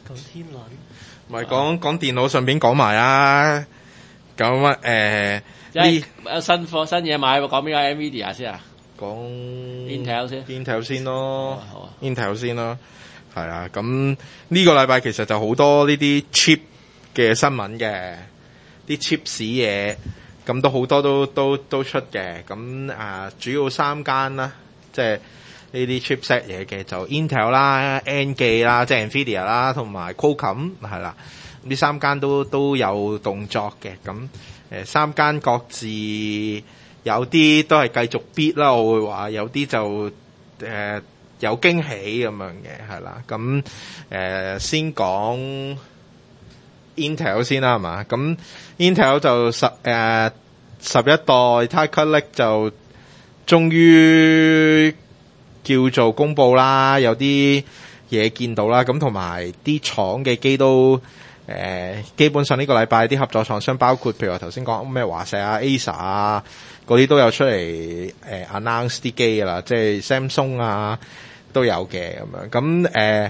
講天輪， 唔係講電腦，順便講埋啊。咁有新嘢買，講邊個 Nvidia 先啊？ 講 Intel 先咯， 好啊 Intel 先咯，係啊。咁呢個禮拜其實就好多呢啲 chip 嘅新聞嘅，啲 chips 嘢，咁都好多都出嘅。咁主要3間啦，即係呢啲 chipset 嘢嘅就 Intel 啦、N 記啦，即係 Nvidia 啦，同埋 Qualcomm 係啦。呢3間都有動作嘅。咁3間各自有啲都係繼續 beat 啦，我會話有啲就有驚喜咁樣嘅，係啦。咁先講 Intel 先啦，係嘛？咁 Intel 就11代 Tiger Lake 就終於叫做公佈啦，有啲嘢見到啦。咁同埋啲廠嘅機都基本上呢個禮拜啲合作廠商包括譬如話頭先講咩華碩啊、Acer 啊嗰啲都有出嚟announce 啲機㗎啦，即係 Samsung 啊都有嘅咁樣。咁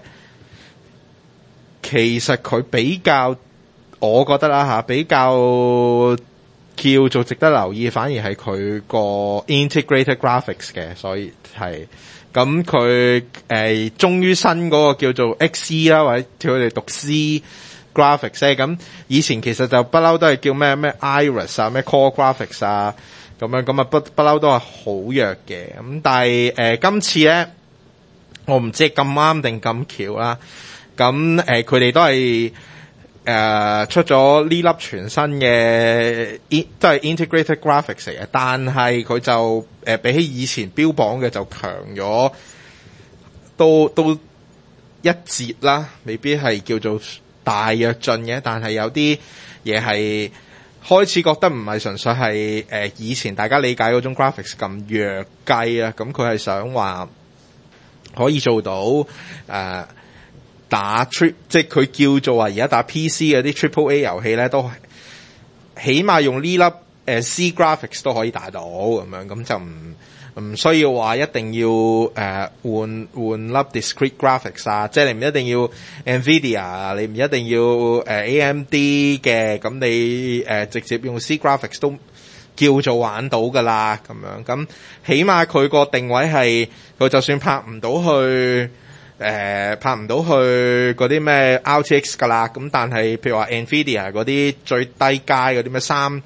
其實佢比較，我覺得啦比較叫做值得留意，反而係佢個 integrated graphics 嘅，所以係咁佢終於新嗰個叫做 XE 啦，或者佢哋讀 C graphics 咧。咁以前其實就不嬲都係叫咩 Iris 啊、咩 Core Graphics 啊咁樣，咁啊不嬲都係好弱嘅。咁但係今次咧，我唔知係咁啱定咁巧啦。咁佢哋都係出咗呢粒全新嘅都係 integrated graphics 嚟嘅，但係佢就比起以前標榜嘅就強咗，都一截啦，未必係叫做大躍進嘅，但係有啲嘢係開始覺得唔係純粹係以前大家理解嗰種 graphics 咁弱雞啦。咁佢係想話可以做到打 即係佢叫做話而家打 PC 嗰啲 Triple A 遊戲咧，都起碼用呢粒C graphics 都可以打到咁樣，咁就唔需要話一定要換粒 discrete graphics 啊，即係你唔一定要 Nvidia， 你唔一定要AMD 嘅，咁你直接用 C graphics 都叫做玩到噶啦咁樣。咁起碼佢個定位係佢就算拍唔到去嗰啲咩 RTX 噶啦，咁但係譬如話 Nvidia 嗰啲最低階嗰啲咩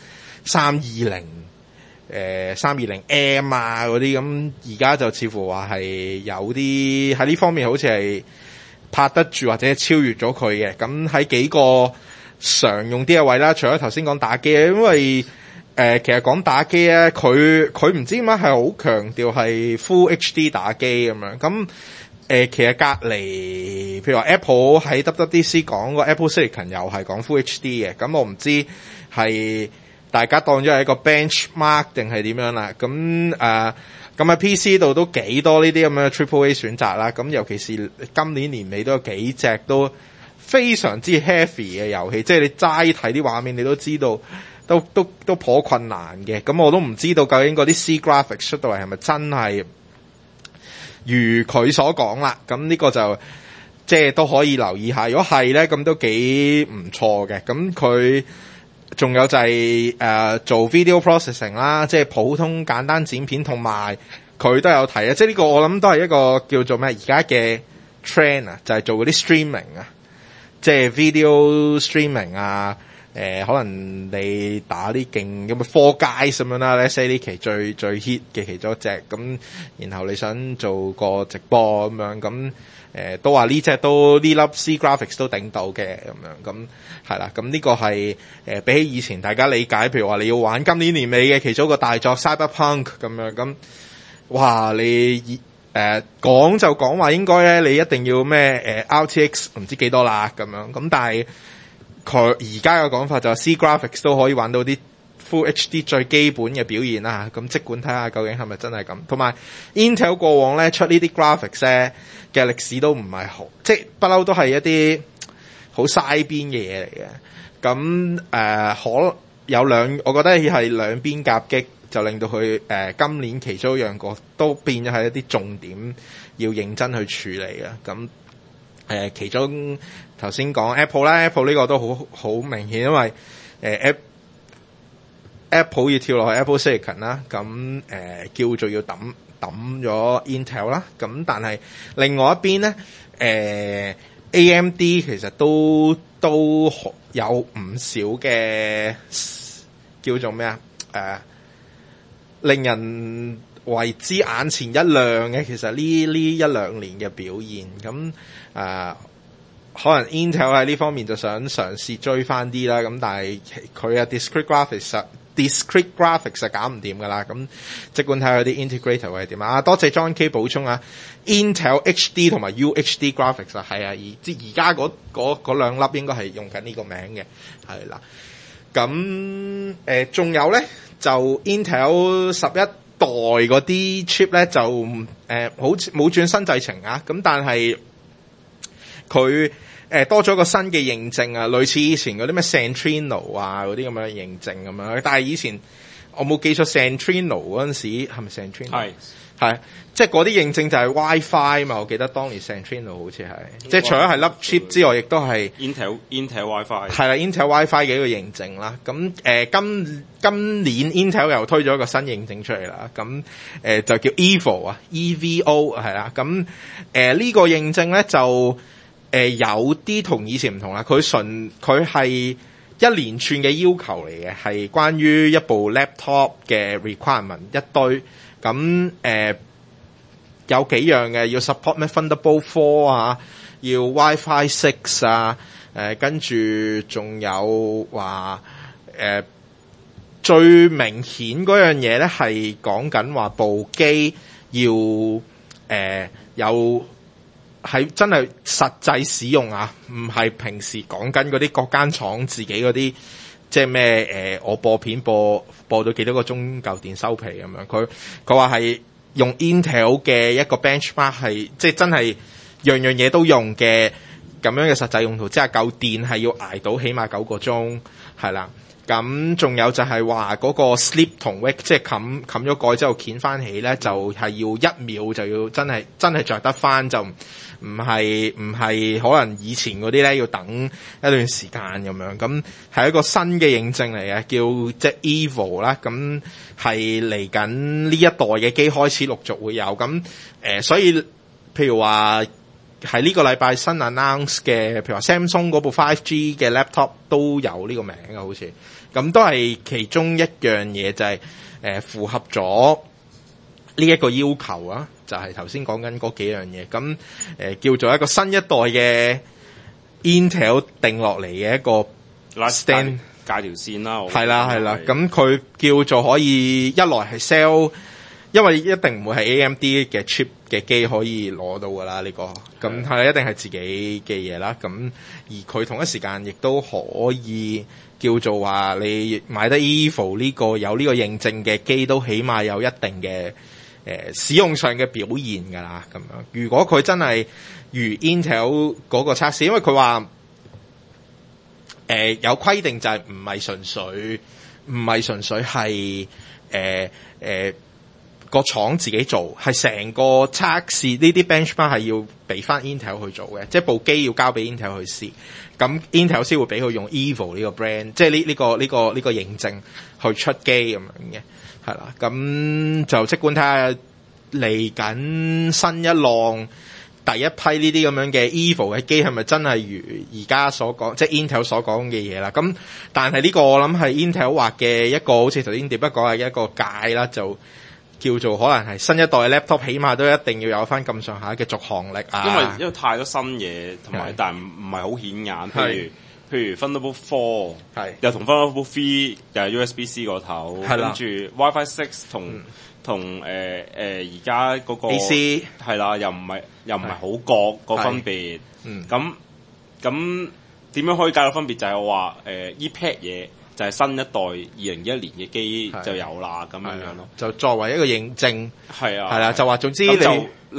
320M 啊嗰啲，咁而家就似乎話係有啲喺呢方面好似係拍得住或者超越咗佢嘅。咁喺幾個常用啲嘅位啦，除咗頭先講打機，因為其實講打機咧，佢唔知點解係好強調係 Full HD 打機咁樣。咁其實隔離，譬如話 Apple 喺 WWDC 講個 Apple Silicon 又係講 Full HD 嘅，咁我唔知係大家當咗係一個 benchmark 定係點樣啦。咁喺 PC 度都幾多呢啲咁樣嘅 Triple A 選擇啦。咁尤其是今年年尾都有幾隻都非常之 heavy 嘅遊戲，即係你齋睇啲畫面你都知道都頗困難嘅。咁我都唔知道究竟嗰啲 C graphics 出到嚟係咪真係如佢所講啦，咁呢個就即係都可以留意下。如果係咧，咁都幾唔錯嘅。咁佢仲有就係做 video processing 啦，即係普通簡單剪片，同埋佢都有提啊。即係呢個我諗都係一個叫做咩而家嘅 trend 啊，就係做嗰啲 streaming 啊，即係 video streaming 啊。可能你打啲勁咁嘅 Fall Guys 咁樣啦，呢呢期最 hit 嘅其中一隻，咁然後你想做個直播咁樣，咁都話呢隻都呢粒 C graphics 都頂到嘅咁樣，咁係啦。咁呢個係比起以前大家理解，譬如話你要玩今年年尾嘅其中一個大作 Cyberpunk 咁樣，咁哇你講就講話應該咧你一定要咩RTX 唔知幾多啦咁樣，咁但係佢而家嘅講法就係 C graphics 都可以玩到啲 Full HD 最基本嘅表現啦。咁即管睇下究竟係咪真係咁。同埋 Intel 過往咧出呢啲 graphics 咧嘅歷史都唔係好，即係不嬲都係一啲好嘥邊嘅嘢嚟嘅。咁可有我覺得係兩邊夾擊，就令到佢今年其中一樣個都變咗係一啲重點要認真去處理嘅。咁其中頭先講 Apple 啦 ，Apple 呢個都好明顯，因為Apple 要跳落去 Apple Silicon 啦，咁叫做要抌咗 Intel 啦，咁但係另外一邊咧，AMD 其實都有唔少嘅叫做咩令人為之眼前一亮嘅，其實呢一兩年嘅表現，咁可能 Intel 喺呢方面就想嘗試追翻啲啦，咁但係佢嘅 discrete graphics 就搞唔掂噶啦，咁即管睇下啲 integrator 會係點啊！多謝 John K 補充啊 ，Intel HD 同埋 UHD graphics 啊，係啊，而家嗰兩粒應該係用緊呢個名嘅，係啦。咁仲有咧就 Intel 11代嗰啲 chip 咧就好似冇轉新製程啊，咁但係佢多咗個新嘅認證啊，類似以前嗰啲咩 Centrino 啊嗰啲咁樣嘅認證咁樣，但係以前我冇記錯 Centrino 嗰陣時係咪 Centrino？ 係，即係嗰啲認證就係 WiFi 嘛，我記得當年 Centrino 好似係，即係除咗係粒 chip 之外，亦都係 Intel WiFi。係啦 ，Intel WiFi 嘅一個認證啦。咁今年 Intel 又推咗一個新認證出嚟啦，咁就叫 EVO 啊 ，EVO 係啦。咁呢個認證咧就有啲同以前唔同啦，佢係一連串嘅要求嚟嘅，係關於一部 laptop 嘅 requirement 一堆。咁有幾樣嘅，要 support 咩 Thunderbolt 4啊，要 WiFi 6啊，跟住仲有話最明顯嗰樣嘢咧係講緊話部機要有係真係實際使用啊，唔係平時講緊嗰啲各間廠自己嗰啲。即係咩我播片播到幾多個鐘夠電收皮咁樣，佢話係用 Intel 嘅一個 benchmark 係即係真係樣樣嘢都用嘅咁樣嘅實際用途，即係夠電係要捱到起碼9個鐘係啦。咁仲有就係話嗰個 sleep 同 wake 即係冚咗蓋之後掀翻起咧，就係要1秒就要真係着得翻，就唔係可能以前嗰啲咧要等一段時間咁樣。咁係一個新嘅認證嚟嘅，叫即係 EVO 啦。咁係嚟緊呢一代嘅機開始陸續會有咁所以譬如話喺呢個禮拜新 announce 嘅，譬如話 Samsung 嗰部 5G 嘅 laptop 都有呢個名嘅，好似咁都係其中一樣嘢，就係符合咗呢一個要求啊，就係頭先講緊嗰幾樣嘢，咁叫做一個新一代嘅 Intel 定落嚟嘅一個 stand 界條線啦， 係啦，咁佢叫做可以一來係 sell。因為一定唔會係 AMD 嘅 chip 嘅機可以攞到㗎啦，呢個咁係一定係自己嘅嘢啦。咁而佢同一時間亦都可以叫做話你買得 EVO 呢個有呢個認證嘅機，都起碼有一定嘅使用上嘅表現㗎啦。咁樣如果佢真係如 Intel 嗰個測試，因為佢話有規定就係唔係純粹係個廠自己做，係成個測試呢啲 benchmark 係要俾翻 Intel 去做嘅，即係部機要交俾 Intel 去試，咁 Intel 先會俾佢用 EVO 呢個 brand，即係呢個認證去出機咁樣嘅，係啦，咁就即管睇下嚟緊新一浪第一批呢啲咁樣嘅 EVO 嘅機係咪真係如而家所講，即係 Intel 所講嘅嘢啦？咁但係呢個我諗係 Intel 畫嘅一個，好似頭先點不講係一個界啦，就叫做可能係新一代嘅 laptop， 起碼都一定要有翻咁上下嘅續航力啊！ 因為太多新嘢，同埋但係唔係好顯眼。譬如 Thunderbolt 4，又同 Thunderbolt 3又係 USB-C 個頭，跟住 WiFi 6同而家嗰個 AC 係啦，又唔係好覺個分別。咁點樣可以解到分別？就係我話依 pad 嘢。就係新一代2021年嘅機就有啦，咁樣咯。就作為一個認證，係啦，就話總之你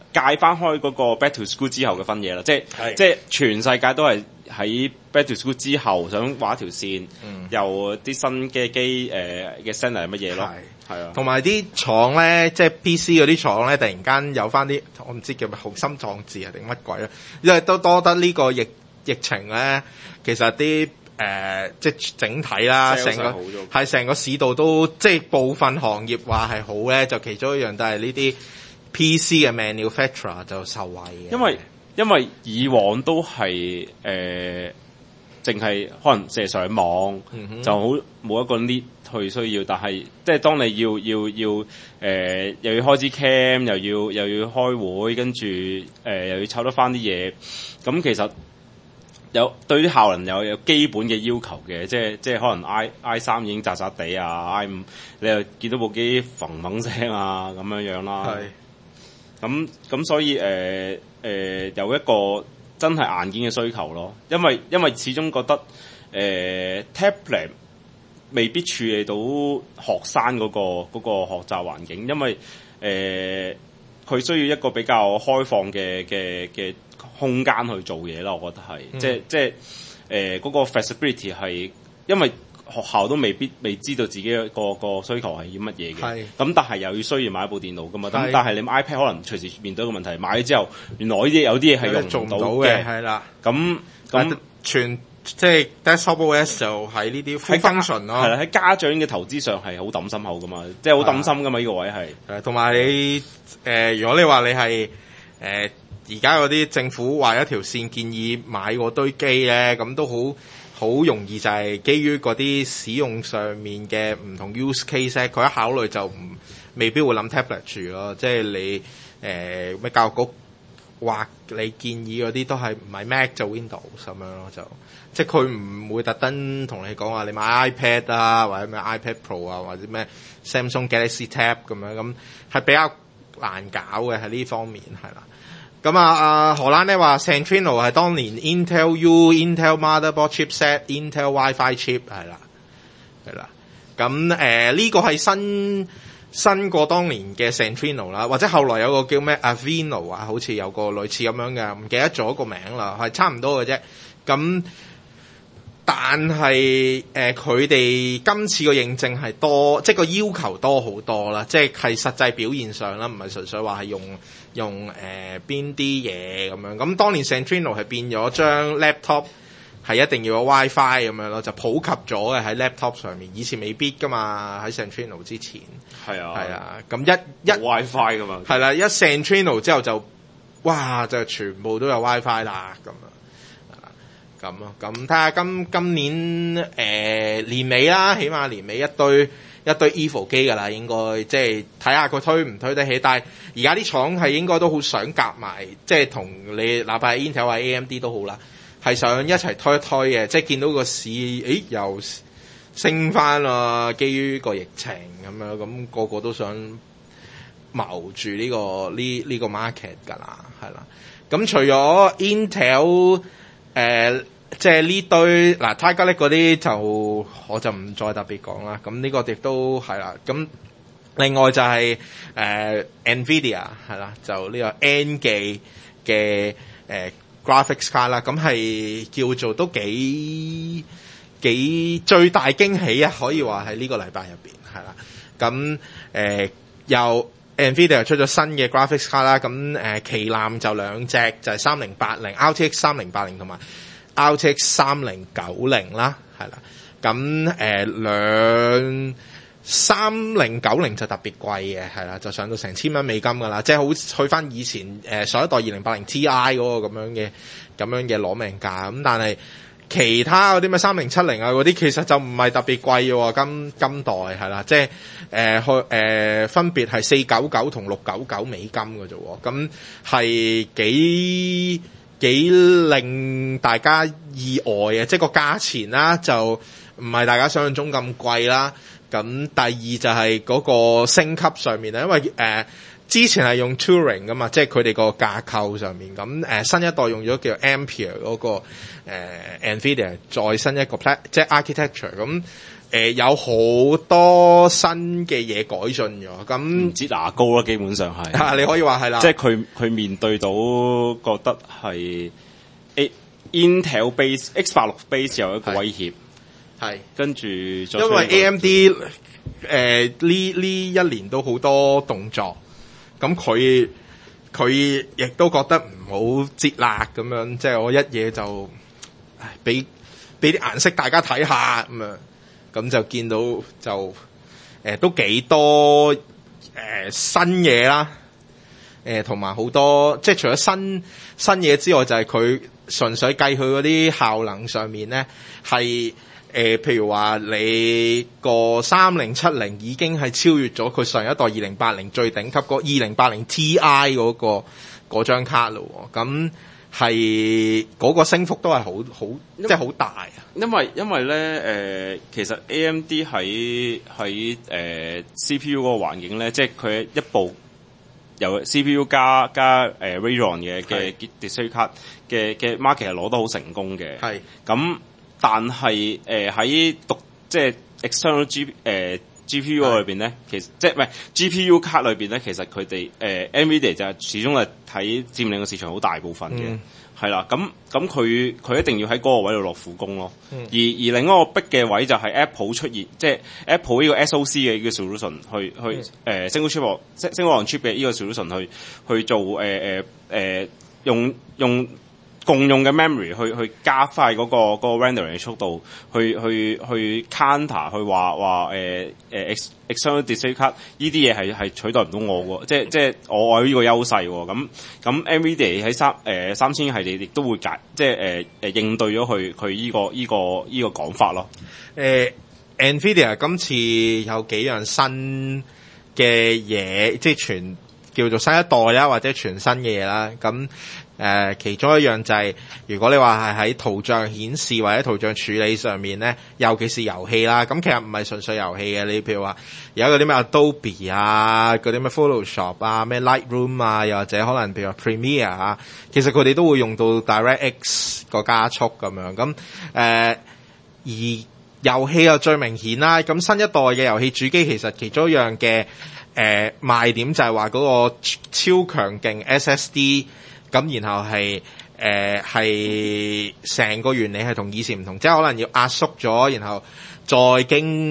界翻開嗰個 Back to School 之後嘅分野啦，即係全世界都係喺 Back to School 之後想畫一條線，又啲新嘅機嘅 centre 係乜嘢咯？係啊， 同埋啲廠咧，即係 PC 嗰啲廠咧，突然間有翻啲我唔知叫咩雄心壯志啊定乜鬼啊，因為都多得呢個疫情咧，其實啲即係整體啦，成個市道都即係部分行業話係好咧，就其中一樣都係呢啲 PC 嘅 manufacturer 就受惠嘅。 因為以往都係淨係可能射上網，就好冇一個 need 去需要，但係即係當你要又要開支 cam，又要開會，跟住又要湊得翻啲嘢，咁其實有對啲效能有基本嘅要求嘅，即係可能 I3 已經渣渣地啊，I5 你又見到部機嘭嘭聲啊咁樣啦，咁所以有一個真係硬件嘅需求咯，因為始終覺得tablet 未必處理到學生嗰個學習環境，因為佢需要一個比較開放嘅空間去做嘢啦，我覺得係，即係嗰個 flexibility 係，因為學校都未知道自己個需求係要乜嘢嘅，咁但係又要需要買一部電腦噶嘛，咁但係你 iPad 可能隨時面對一個問題，買咗之後原來有啲嘢係用唔到嘅， 係啦， 咁全即係 desktop OS 就係呢啲 function 咯， 係啦，喺家長嘅投資上係好抌心口噶嘛，即係好抌心噶嘛呢個位係， 同埋你如果你話你係而家嗰啲政府畫一條線建議買嗰堆機咧，咁都好容易就係基於嗰啲使用上面嘅唔同 use case， 佢一考慮就未必會諗 tablet 住咯。即係你咩教育局畫你建議嗰啲都係唔係 Mac 就 Windows 咁樣咯，就即係佢唔會特登同你講話你買 iPad 啊，或者咩 iPad Pro 啊，或者咩 Samsung Galaxy Tab 咁樣，咁係比較難搞嘅喺呢方面係啦。咁荷蘭咧話 Centrino 係當年 Intel Intel Motherboard Chipset Intel Wi-Fi Chip 係啦。咁呢個係新過當年嘅 Centrino 啦，或者後來有個叫咩 Avino 啊，好似有個類似咁樣嘅，唔記得咗個名啦，係差唔多嘅啫。咁但係佢哋今次個認證係多，即係個要求多好多啦，即係實際表現上啦，唔係純粹話係用邊啲嘢咁樣。咁當年 Centrino 係變咗張 laptop 係一定要有 WiFi 咁樣咯，就普及咗嘅喺 laptop 上面，以前未必噶嘛，喺 Centrino 之前。係啊，咁一 WiFi 噶嘛。 係啦，一 Centrino 之後就哇就全部都有 WiFi 啦咁啊。咁咯，咁睇下今年年尾啦，起碼年尾一堆 Evo 機㗎啦，應該即係睇下佢推唔推得起。但係而家啲廠係應該都好想夾埋，即係同你哪怕係 Intel 或者 AMD 都好啦，係想一齊推一推嘅。即係見到個市，又升翻啦，基於個疫情咁樣，咁個個都想謀住呢個 market 㗎啦，係啦。咁除咗 Intel。即係呢堆嗱 Tiger Lake 嗰啲就我就唔再特別講啦。咁呢個亦都係啦。咁另外就係Nvidia 係啦，就呢個 N 記嘅graphics card 啦。咁係叫做都幾最大驚喜啊！可以話喺呢個禮拜入邊係啦。咁又 Nvidia 出咗新嘅 graphics card 啦，咁旗艦就兩隻，就係3080 RTX 3080同埋 RTX 3090啦，係啦。咁3090就特別貴嘅，係啦，就上到成$1000美金噶啦，即係好去翻以前上一代2080 Ti 嗰個咁樣嘅攞命價。咁但係其他嗰啲咩3070啊嗰啲，其實就唔係特別貴喎，今代係啦，即係分別係499同699美金嘅啫喎，咁係幾令大家意外嘅，即係個價錢啦，就唔係大家想象中咁貴啦。咁第二就係嗰個升級上面啦，因為之前係用 Turing 噶嘛，即係佢哋個架構上面。咁新一代用咗叫 Ampere 嗰個Nvidia再新一個即係 architecture。咁有好多新嘅嘢改進咗，咁擠牙膏啦，基本上係。 你可以話係啦。 即係佢面對到覺得係 Intel base X86 base 有一個威脅，係跟住因為 AMD 呢一年都好多動作，咁佢亦都覺得唔好擠辣咁樣，即係我一嘢就俾啲顏色大家睇下咁樣。咁就見到就都幾多新嘢啦，同埋好多即係除咗新嘢之外，就係佢純粹計佢嗰啲效能上面咧，係譬如話你個3070已經係超越咗佢上一代2080最頂級嗰2080 Ti 嗰張卡咯，咁係嗰個升幅都係好即係好大啊！ 因為咧其實 AMD 喺CPU 嗰個環境咧，即係佢一部由 CPU 加Radeon 嘅 display 卡嘅 market 係攞得好成功嘅。係咁，但係喺即係 external GPU 裏邊咧，其實即係唔係 GPU 卡裏邊咧，其實佢哋NVIDIA 就始終係睇佔領個市場好大部分嘅。係啦，咁佢一定要喺嗰個位度落苦功咯。而另一個逼嘅位就係 Apple 出現，即係 Apple 呢個 SoC 嘅呢個 solution 去single on chip 嘅呢個 solution 去做用共用嘅 memory 去加快嗰個 rendering 嘅速度，去 counter 去話external display card 呢啲嘢係取代唔到我喎，即係我有呢個優勢喎。咁 NVIDIA 喺3000系列亦都會即係應對咗佢呢個講法咯。 NVIDIA 今次有幾樣新嘅嘢，即係叫做新一代啦，或者全新嘅嘢啦。咁其中一樣就係，如果你話係喺圖像顯示或者圖像處理上面咧，尤其是遊戲啦，咁其實唔係純粹遊戲嘅。你譬如話有嗰啲咩 Adobe 啊，嗰啲咩 Photoshop 啊，咩 Lightroom 啊，又或者可能譬如話 Premiere 啊，其實佢哋都會用到 DirectX 個加速咁樣。咁而遊戲又最明顯啦。咁新一代嘅遊戲主機其實其中一樣嘅賣點就係話嗰個超強勁 SSD。咁然後係成個原理係同以前唔同，即係可能要壓縮咗，然後再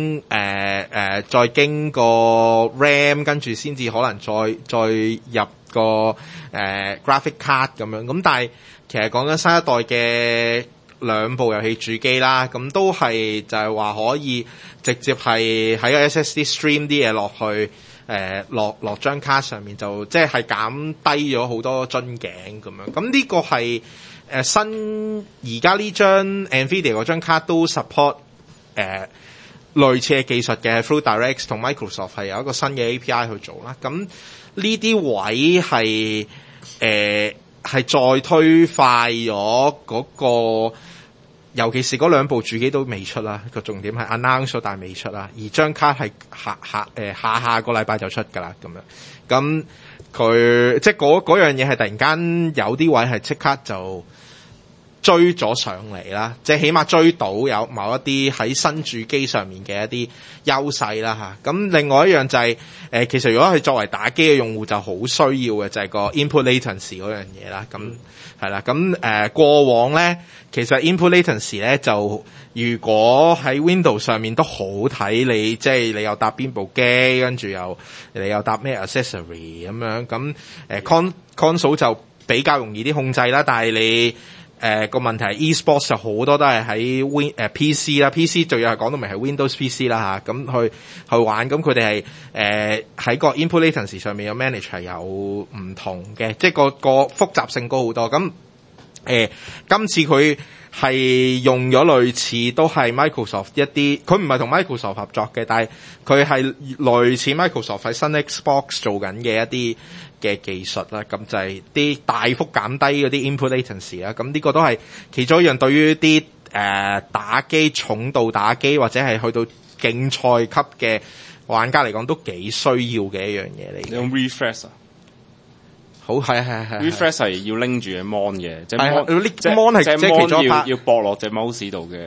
經個 RAM， 跟住先至可能再入個graphic card 咁樣。咁但係其實講緊新一代嘅兩部遊戲主機啦，咁都係就係話可以直接係喺個 SSD stream 啲嘢落去。落張卡上面就即係減低咗好多樽頸咁樣，咁呢個係新而家呢張 NVIDIA 嗰張卡都 support 類似嘅技術嘅 Through DirectX 同 Microsoft 係有一個新嘅 API 去做啦。咁呢啲位係再推快咗嗰個。尤其是嗰兩部主機都未出啦，個重點係 announce 咗但係未出啦，而張卡係下個禮拜就出㗎啦，咁樣。咁佢即係嗰樣嘢係突然間有啲位係即刻就追咗上嚟啦，即係起碼追到有某一啲喺新主機上面嘅一啲優勢啦嚇。咁另外一樣就係其實如果係作為打機嘅用戶就好需要嘅就係個 input latency 嗰樣嘢啦。咁係啦，咁過往咧其實 input latency 咧就如果喺 Windows 上面都好睇你，即係你又搭邊部機，跟住你又搭咩 accessory 咁樣，咁console 就比較容易啲控制啦，但係你個問題係 eSports 就好多都係喺PC 啦 ，PC 最要係講到明係 Windows PC 啦嚇，咁去玩，咁佢哋係喺個 input latency 上面嘅 manage 係有唔同嘅，即係個複雜性高好多。咁今次佢係用咗類似都係 Microsoft 一啲，佢唔係同 Microsoft 合作嘅，但係佢係類似 Microsoft 喺新 Xbox 做緊嘅一啲嘅技術啦，咁就係啲大幅減低嗰啲 input latency 啦，咁呢個都係其中一樣對於啲打機重度打機或者係去到競賽級嘅玩家嚟講都幾需要嘅一樣嘢嚟。 用 refresh 啊？ 好係 refresh 係要拎住嘅 mon 嘅，即係 mon 係即係其中一 part 要駁落隻 mouse 度嘅。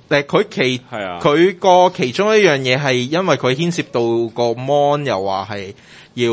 佢個其中一樣嘢係因為佢牽涉到個 mon 又話係要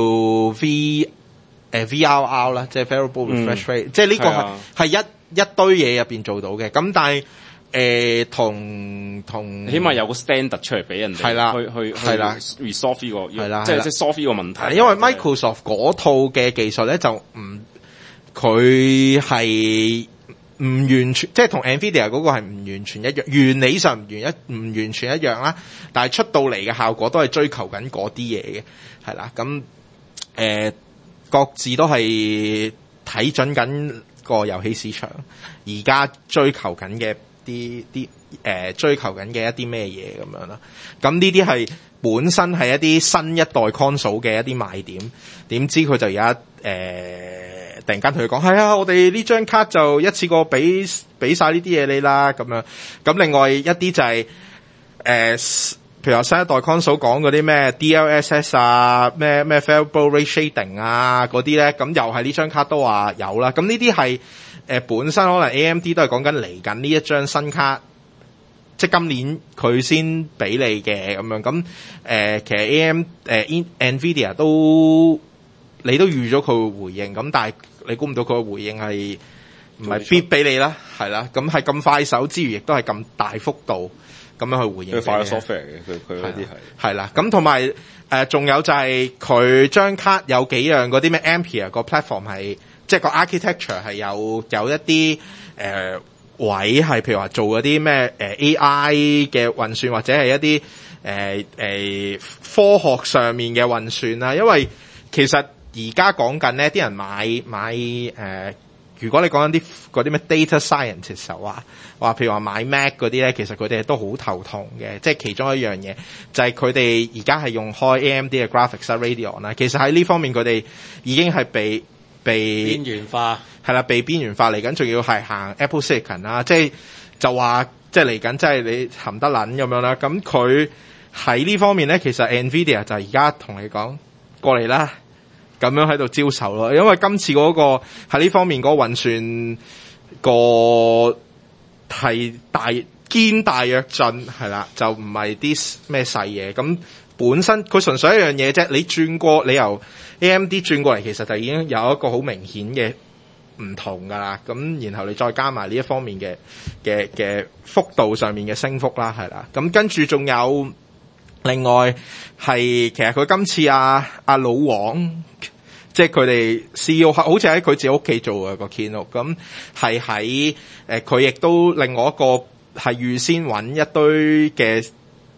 VRR 啦，即係 variable refresh rate，即係呢個係一堆嘢入邊做到嘅。咁但係同起碼有個 standard 出嚟俾人哋去 resolve 呢個，即係 solve 呢個問題。 因為 Microsoft 嗰套嘅技術咧就唔，佢係唔完全，即係同 Nvidia 嗰個係唔完全一樣，原理上唔完全一樣啦。但係出到嚟嘅效果都係追求緊嗰啲嘢嘅，係啦。咁各自都係睇準緊個遊戲市場，而家追求緊嘅追求緊嘅一啲咩嘢咁樣啦。咁呢啲係本身係一啲新一代 console 嘅一啲賣點，點知佢就而家突然間同佢講，係啊，我哋呢張卡就一次過俾晒呢啲嘢你啦咁樣。咁另外一啲就係譬如話新一代 console 講嗰啲咩 DLSS 啊，咩 variable rate shading 啊嗰啲咧，咁又係呢張卡都話有啦。咁呢啲係本身可能 AMD 都係講緊嚟緊呢一張新卡，即係今年佢先俾你嘅咁樣。咁其實Nvidia 都你都預咗佢會回應，咁但係你估唔到佢嘅回應係唔係必俾你啦，係啦。咁係咁快手之餘，亦都係咁大幅度咁樣去回應。 佢快咗 software 嘅，佢嗰啲係啦。 咁同埋仲有就係佢張卡有幾樣嗰啲咩 Ampere 個 platform 係，即係個 architecture 係有一啲位係譬如話做嗰啲咩AI 嘅運算，或者係一啲科學上面嘅運算啦。因為其實而家講緊呢啲人買如果你講緊嗰啲咩 data scientist 話譬如話買 Mac 嗰啲咧，其實佢哋都好頭痛嘅。即係其中一樣嘢就係佢哋而家係用開 AMD 嘅 graphics 啦 Radeon 啦。其實喺呢方面佢哋已經係被邊緣化， 係啦，被邊緣化嚟緊，仲要係行 Apple Silicon 啦。就話即係嚟緊，即係你含得撚咁樣啦。咁佢喺呢方面咧，其實 Nvidia 就而家同你講過嚟啦。咁樣喺度招手咯，因為今次嗰個喺呢方面嗰個運算個係大躍進係啦，就唔係啲咩細嘢。咁本身佢純粹一樣嘢啫，你轉過你由 AMD 轉過嚟，其實就已經有一個好明顯嘅唔同噶啦。咁然後你再加埋呢一方面嘅幅度上面嘅升幅啦，係啦。咁跟住仲有。另外係其實佢今次阿老王，即係佢哋 CEO 好似喺佢自己屋企做嘅個 keynote，咁係喺佢亦都另外一個係預先揾一堆嘅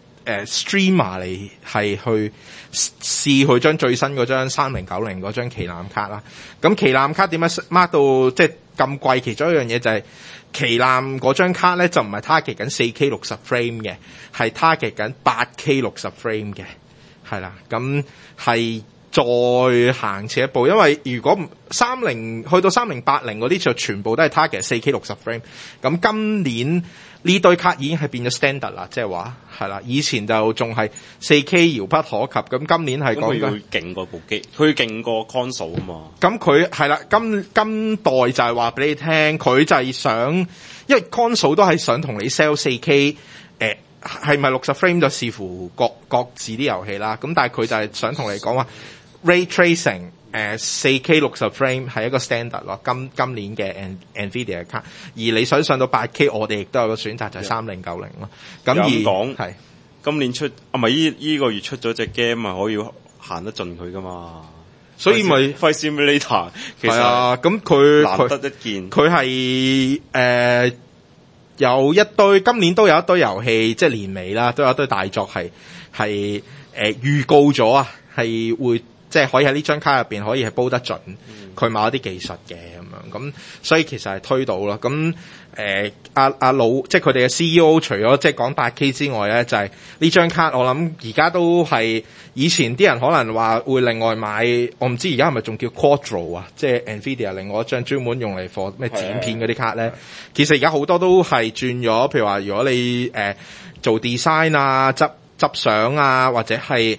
streamer 嚟係去試佢將最新嗰張3090嗰張旗艦卡啦。咁旗艦卡點樣 mark 到即係咁貴？其中一樣嘢就係旗艦嗰張卡咧就唔係 target 緊 4K 60 frame 嘅，係 target 緊 8K 60 frame 嘅，係啦。咁係再行前一步，因為如果30去到3080嗰啲就全部都係 target 4K 60 frame。咁今年呢堆卡已經係變咗 standard 啦，即係話係啦。以前就仲係 4K 遙不可及，咁今年係講緊佢勁過部機，佢勁過 console 啊嘛。 咁佢係啦，今代就係話俾你聽，佢就係想，因為 console 都係想同你 sell 4K，係咪60 frame 就視乎各自啲遊戲啦。咁但係佢就係想同你講話 ray tracing。4K 60 frame 係一個 standard 咯，今年嘅 Nvidia 嘅卡，而你想上到 8K， 我哋亦都有個選擇就係3090咯。咁而講係今年出啊，咪依個月出咗隻 game 啊，可以行得盡佢噶嘛？ 所以咪 Flight Simulator 其實啊，咁佢難得一見， 佢係有一堆今年都有一堆遊戲，即係年尾啦，都有一堆大作係預告咗啊，係會。即係可以喺呢張卡入邊可以係煲得盡佢某一啲技術嘅咁樣，咁所以其實係推到咯。咁阿老即係佢哋嘅 CEO 除咗即係講 8K 之外咧，就係呢張卡我諗而家都係以前啲人可能話會另外買，我唔知而家係咪仲叫 Quadro 啊，即係 Nvidia 另外一張專門用嚟 for 咩剪片嗰啲卡咧。其實而家好多都係轉咗，譬如話如果你做 design 啊，執執相啊，或者係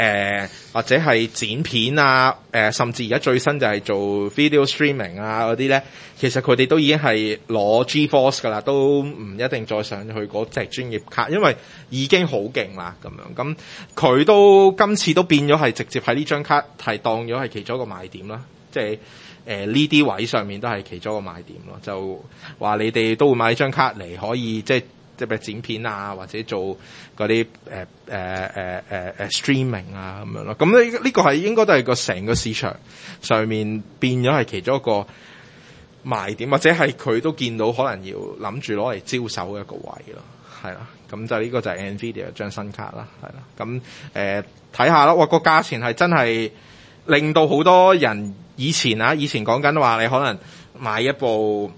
剪片啊，甚至而家最新就係做 video streaming 啊嗰啲咧，其實佢哋都已經係攞 GeForce 噶啦，都唔一定再上去嗰隻專業卡，因為已經好勁啦咁樣。咁佢都今次都變咗係直接喺呢張卡係當咗係其中一個賣點啦，即係呢啲位上面都係其中一個賣點咯。就話你哋都會買張卡嚟可以即係譬如剪片啊，或者做嗰啲streaming 啊咁樣咯。咁呢個係應該都係個成個市場上面變咗係其中一個賣點，或者係佢都見到可能要諗住攞嚟招手嘅一個位咯，係啦。咁就呢個就係 Nvidia 張新卡啦，係啦。咁睇下啦，哇個價錢係真係令到好多人以前講緊話你可能買一部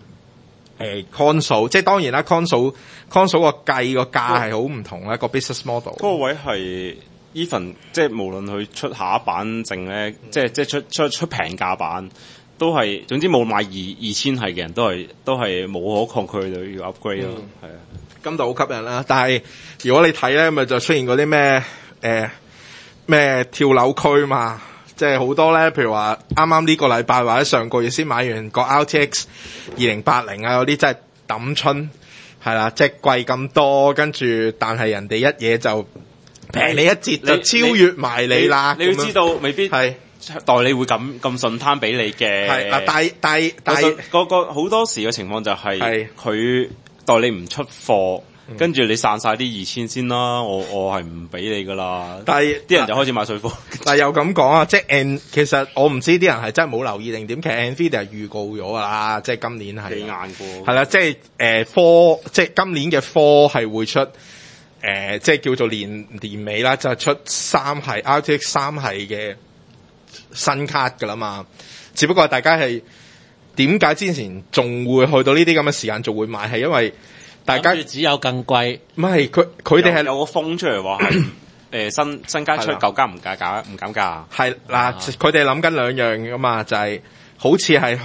console， 即係當然啦 console 個計個價係好唔同啦，個 business model。 嗰個位係 even 即係無論佢出下一版正咧，即係出平價版。都係，總之冇買二千係嘅人都係冇可抗拒到要 upgrade 咯，係啊， 咁就好吸引啦。但係如果你睇咧，咪就出現嗰啲咩跳樓區嘛，即係好多咧，譬如話啱啱呢個禮拜或者上個月先買完個 RTX 2080啊，嗰啲真係抌春，係啦，即係貴咁多，跟住但係人哋一嘢就平你一截就超越埋你啦。 你要知道，未必係。代理會咁順攤俾你嘅， 係嗱，但係個好多時嘅情況就係佢代理唔出貨，跟住你散晒啲2000先啦，我係唔俾你噶啦。但係啲人就開始買水貨。 但係又咁講啊，即係其實我唔知啲人係真係冇留意定點，其實 Nvidia 預告咗噶啦，即係今年係幾硬過， 係啦，即係科，即係今年嘅科係會出即係叫做年尾啦，就係出3系 RTX 3系嘅新卡噶啦嘛，只不過大家係點解之前仲會去到呢啲咁嘅時間仲會買，係因為大家只有更貴， 唔係佢哋係有個風出嚟話係新加出舊加唔減價， 係嗱，佢哋諗緊兩樣噶嘛，就係好似係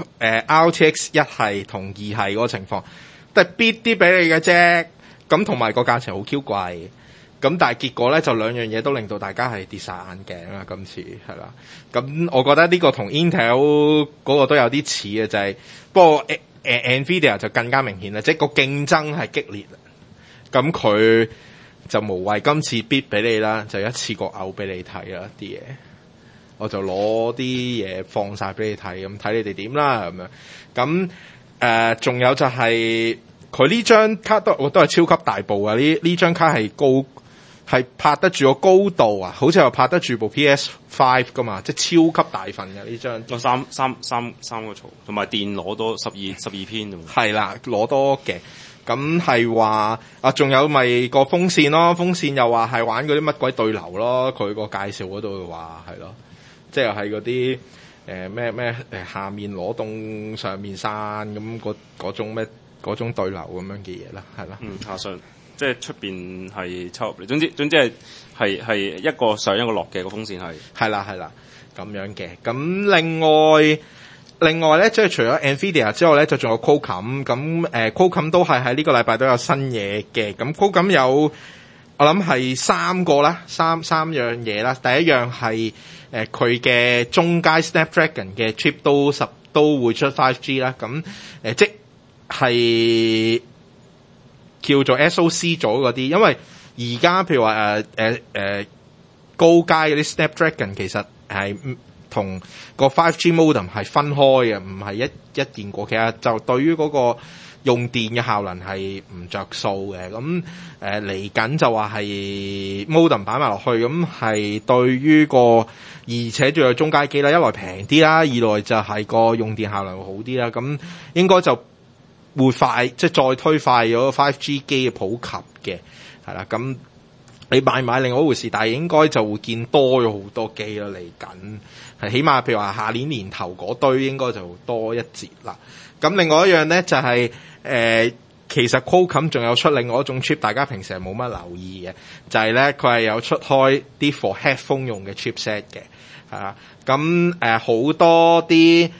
RTX 1系同2系嗰個情況，都係逼啲俾你嘅啫，咁同埋個價錢好 Q 貴。咁但係結果咧就兩樣嘢都令到大家係跌晒眼鏡啦，今次係啦。咁我覺得呢個同 Intel 嗰個都有啲似嘅，就係不過Nvidia 就更加明顯啦，即係個競爭係激烈。咁佢就無謂今次 bid 俾你啦，就一次過嘔俾你睇啦啲嘢。我就攞啲嘢放晒俾你睇，咁睇你哋點啦咁樣。咁仲有就係佢呢張卡都係超級大部啊！呢張卡係係拍得住個高度啊，好似又拍得住部 PS5 噶嘛，即係超級大份嘅呢張。 個三個槽，同埋電攞多12篇啫嘛。 係啦，攞多嘅。咁係話啊，仲有咪個風扇咯？風扇又話係玩嗰啲乜鬼對流咯？佢個介紹嗰度話係咯，即係係嗰啲咩下面攞凍上面散咁嗰種咩嗰種對流咁樣嘅嘢啦，係啦。 下上。即係出邊係抽入嚟，總之係一個上一個落嘅個風扇係啦咁樣嘅。咁另外咧，即係除咗 Nvidia 之外咧，就仲有 Qualcomm。咁Qualcomm 都係喺呢個禮拜都有新嘢嘅。咁 Qualcomm 有我諗係三個啦，三樣嘢啦。第一樣係佢嘅中階 Snapdragon 嘅 chip 都會出 5G 啦。咁即係叫做 SOC 咗嗰啲，因為而家譬如話高階嗰啲 Snapdragon 其實係同個 5G modem 係分開嘅，唔係一件過。其實就對於嗰個用電嘅效能係唔着數嘅。咁嚟緊就話係 modem 擺埋落去，咁係對於而且仲有中階機啦，一來平啲啦，二來就係個用電效能會好啲啦。咁應該就會快，即係再推快咗 5G 機嘅普及嘅，係啦。咁你買唔買另外一回事，但係應該就會見多咗好多機啦。嚟緊係起碼譬如話下年年頭嗰堆應該就多一截啦。咁另外一樣咧就係其實 Qualcomm 仲有出另外一種 chip， 大家平時係冇乜留意嘅，就係咧佢係有出開啲 for headphone 用嘅 chipset 嘅，係啦。咁好多啲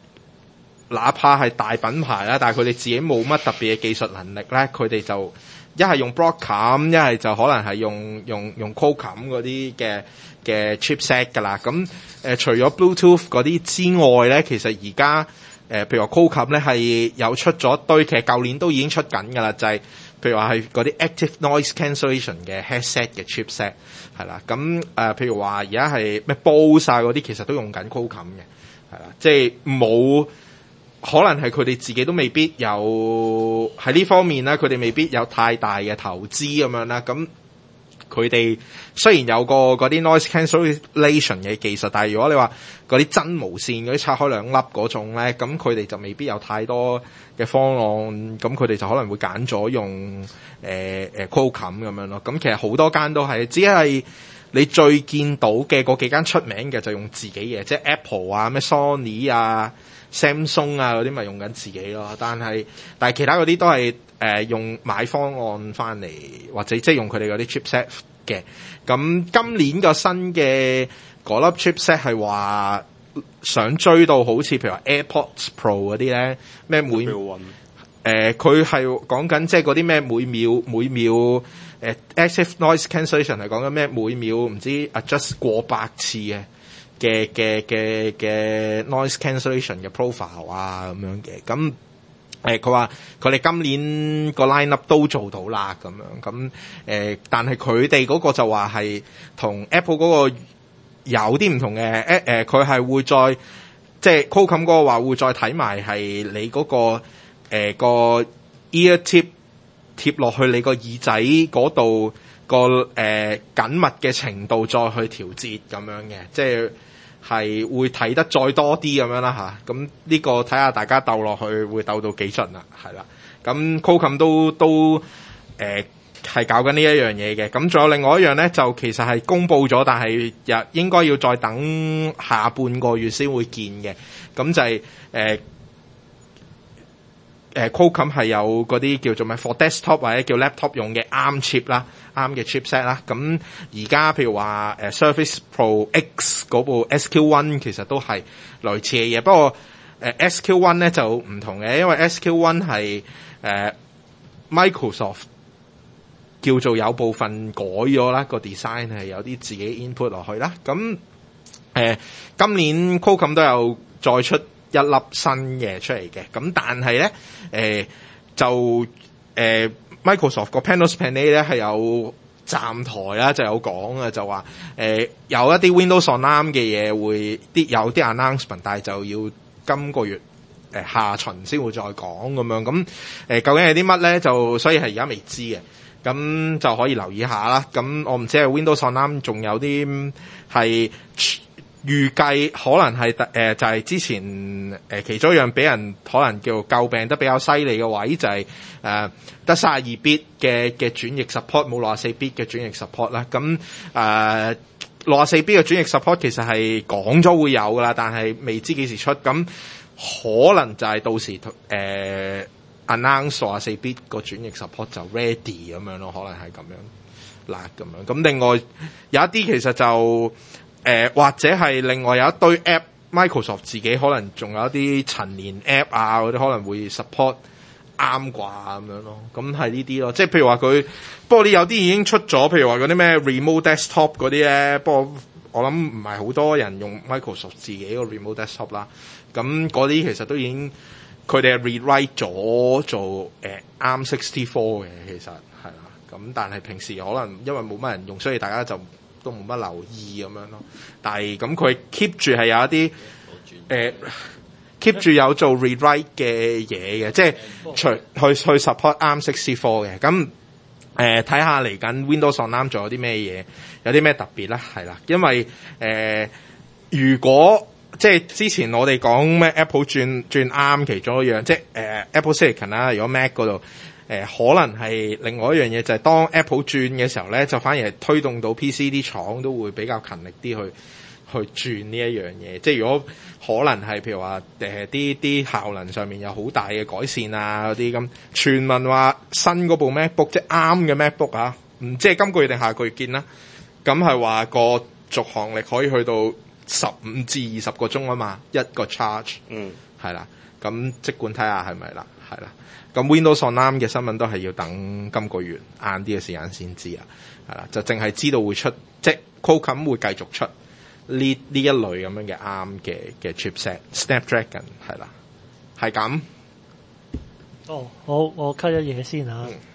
哪怕係大品牌啦，但係佢哋自己冇乜特別嘅技術能力咧，佢哋就一係用 Broadcom，一係就可能係用 Qualcomm 嗰啲嘅 chipset 㗎啦。咁除咗 Bluetooth 嗰啲之外咧，其實而家譬如話 Qualcomm 咧係有出咗一堆，其實舊年都已經出緊㗎啦，就係譬如話係嗰啲 active noise cancellation 嘅 headset 嘅 chipset 係啦。咁譬如話而家係咩 Bose 啊嗰啲，其實都用緊 Qualcomm 嘅係啦，即係冇。可能係佢哋自己都未必有喺呢方面咧，佢哋未必有太大嘅投資咁樣啦。咁佢哋雖然有個嗰啲 noise cancellation 嘅技術，但係如果你話嗰啲真無線嗰啲拆開兩粒嗰種咧，咁佢哋就未必有太多嘅方案。咁佢哋就可能會揀咗用Qualcomm 咁樣咯。咁其實好多間都係，只係你最見到嘅嗰幾間出名嘅就用自己嘅，即係 Apple 啊、咩 Sony 啊、Samsung 啊嗰啲咪用緊自己咯，但係其他嗰啲都係用買方案翻嚟，或者即係用佢哋嗰啲 chipset 嘅。咁今年個新嘅嗰粒 chipset 係話想追到好似譬如話 AirPods Pro 嗰啲咧，咩每佢係講緊即係嗰啲咩每秒active noise cancellation 係講緊咩每秒唔知 adjust 過百次嘅 noise cancellation 嘅 profile 啊咁樣嘅。咁佢話佢哋今年個 line up 都做到啦咁樣。咁但係佢哋嗰個就話係同 Apple 嗰個有啲唔同嘅。佢係會再即係 Qualcomm 嗰個話會再睇埋係你嗰個個 ear tip 貼落去你個耳仔嗰度個緊密嘅程度再去調節咁樣嘅，即係會睇得再多啲咁樣啦嚇。咁呢個睇下大家鬥落去會鬥到幾盡啦，係啦。咁 Qualcomm 都係搞緊呢一樣嘢嘅。咁仲有另外一樣咧，就其實係公佈咗，但係應該要再等下半個月先會見嘅。咁就係Qualcomm 係有嗰啲叫做咩 for desktop 或者叫 laptop 用嘅 ARM chip 啦，ARM 嘅 chipset 啦。咁而家譬如話Surface Pro X 嗰部 SQ1 其實都係類似嘅嘢，不過SQ1 咧就唔同嘅，因為 SQ1 係Microsoft 叫做有部分改咗啦，個 design 係有啲自己 input 落去啦。咁今年 Qualcomm 都有再出一粒新嘅出嚟嘅。咁但係咧Microsoft 個 Panos Panay 咧係有站台啦，就有講啊，就話有一啲 Windows on ARM 嘅嘢會有啲 announcement， 但係就要今個月下旬先會再講咁樣。咁究竟係啲乜咧？就所以係而家未知嘅，咁就可以留意下啦。咁我唔知係 Windows on ARM 仲有啲係預計可能係就係之前其中一樣俾人可能叫詬病得比較犀利嘅位，就係得32 bit 嘅轉譯 support， 冇64 bit 嘅轉譯 support 啦。咁64 bit 嘅轉譯 support 其實係講咗會有噶啦，但係未知幾時出。咁可能就係到時announce 64 bit 個轉譯 support 就 ready 咁樣咯，可能係咁樣嗱咁樣。咁另外有一啲其實就或者係另外有一堆 app，Microsoft 自己可能仲有一啲陳年 app 啊嗰啲可能會 support 啱啩咁樣咯。咁係呢啲咯，即係譬如話佢，不過你有啲已經出咗，譬如話嗰啲咩 remote desktop 嗰啲咧。不過我諗唔係好多人用 Microsoft 自己個 remote desktop 啦。咁嗰啲其實都已經佢哋係 rewrite 咗做ARM64 嘅，其實係啦。咁但係平時可能因為冇乜人用，所以大家就都冇乜留意咁樣咯，但係咁佢 keep 住係有一啲keep 住有做 rewrite 嘅嘢嘅，即係去 support ARM64 嘅。咁睇下嚟緊 Windows on ARM 仲有啲咩嘢，有啲咩特別啦，係啦。因為如果即係之前我哋講咩 Apple 轉 ARM 其中一樣，即係Apple Silicon 啦，如果 Mac 嗰度。可能係另外一樣嘢，就係當 Apple 轉嘅時候咧，就反而係推動到 PC 啲廠都會比較勤力啲去轉呢一樣嘢。即係如果可能係譬如話啲效能上面有好大嘅改善啊嗰啲咁，傳聞話新嗰部 MacBook 即係啱嘅 MacBook 啊，唔知係今個月定下個月見啦。咁係話個續航力可以去到15至20個鐘啊嘛，一個 charge。係啦。咁即管睇下係咪啦。 係啦。咁 Windows on ARM 嘅新聞都係要等今個月晏啲嘅時間先知啊，係啦，就淨係知道會出，即係 Qualcomm 會繼續出呢一類咁樣嘅 ARM 嘅 chipset Snapdragon 係啦，係咁。 哦，好，我 cut 一嘢先嚇。